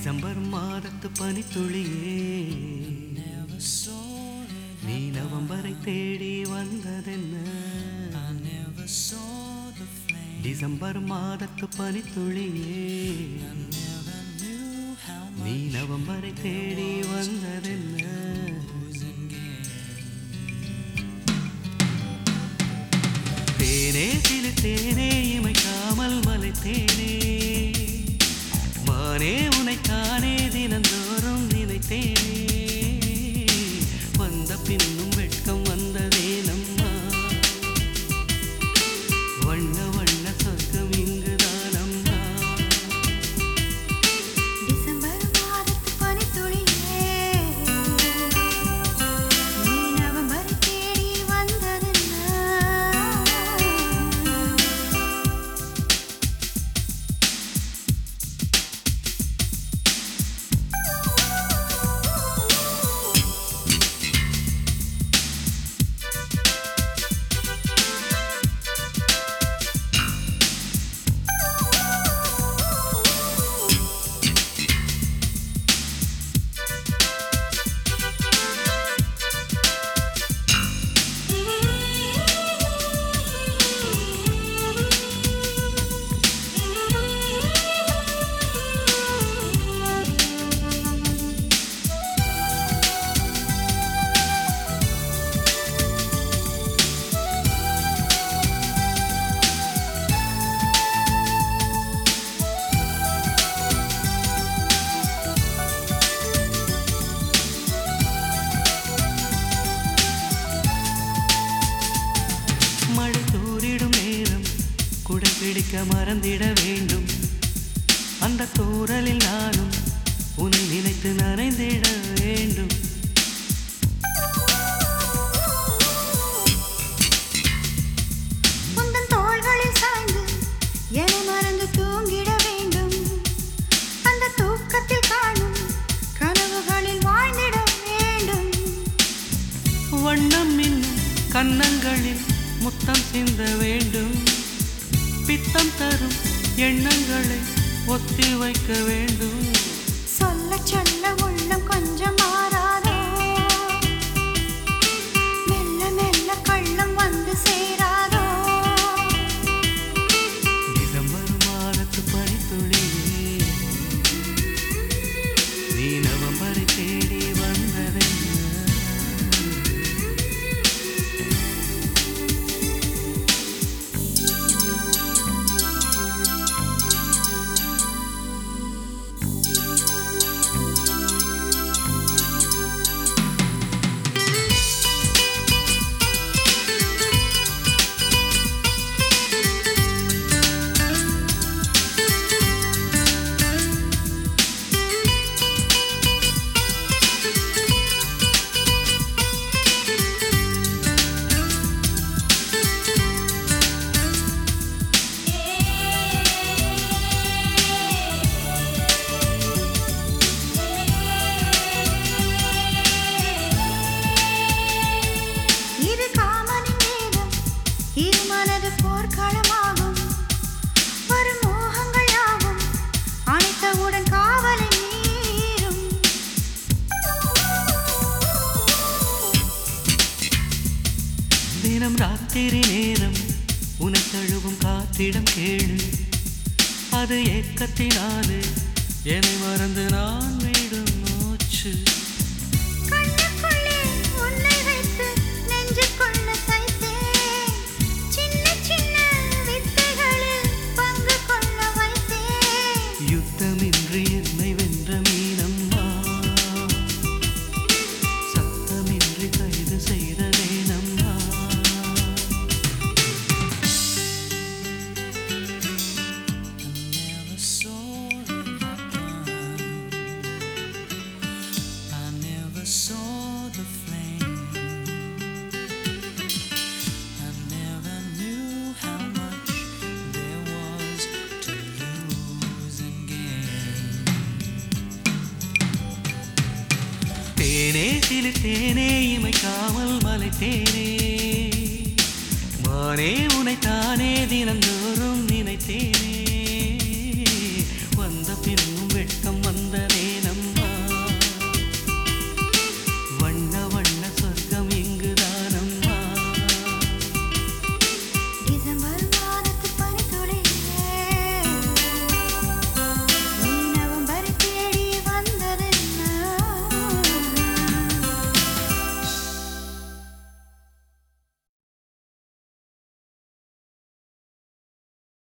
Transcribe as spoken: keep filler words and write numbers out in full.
December மாதத்து பனித்துளியே நீ நவம்பரை தேடி வந்ததென்ன டிசம்பர் மாதத்து பனித்துளியே நீ நவம்பரை தேடி வந்ததென்ன தேனே சிலு தேனே இமைக்காமல் மலைத்தேனே மானே உனைத்தானே தினந்தோறும் நினைத்தேனே வந்த பின்னும் வெட்கம் வந்ததே நம்மா வண்ண வண்ண சொர்க்கம் இங்குதான் அம்மா டிசம்பர் மாதத்து பனித்துளியே நீ நவம்பரை தேடி வந்ததென்ன மழை தூரிடும் நேரம் குடை பிடிக்க மறந்திட வேண்டும் அந்த தூறலில் நானும் உன்னை நினைத்து நனைந்திட வேண்டும் உந்தன் தோள்களில் சாய்ந்து என்னை மறந்து தூங்கிட வேண்டும் அந்த தூக்கத்தில் காணும் கனவுகளில் வாழ்ந்திட வேண்டும் வண்ணம் இன்னும் கன்னங்களில் முத்தம் சிந்த வேண்டும் பித்தம் தரும் எண்ணங்களை ஒத்தி வைக்க வேண்டும் சொல்ல சொல்ல உள்ளம் கொஞ்சம் மாறாதோ மெல்ல மெல்ல கள்ளம் வந்து சேராதோ டிசம்பர் மாதத்து பனித்துளியே நீ நவம்பரை தேடி வந்ததென்ன இது காமனின் வேதம் இரு மனது போர்க்களமாகும் வரும் மோகங்கள் யாவும் அணைத்தவுடன் காவலை மீறும் தினம் ராத்திரி நேரம் உனை தழுவும் காற்றிடம் கேளு அது ஏக்கத்தினாலே என்னை மறந்து நான் விடும் மூச்சு கண்ணுக்குள்ளே உன்னை வைத்து நெஞ்சுக்குள்ள தைத்தேன் சின்ன சின்ன வித்தைகளில் பங்கு கொள்ள வைத்தேன் யுத்தமின்றி என்னை வென்ற மீனம்மா சத்தமின்றி கைது செய்ததே நம்மா தேனே சிலு தேனே இமைக்காமல் மலைத்தேனே மானே உனைத்தானே தினந்தோறும்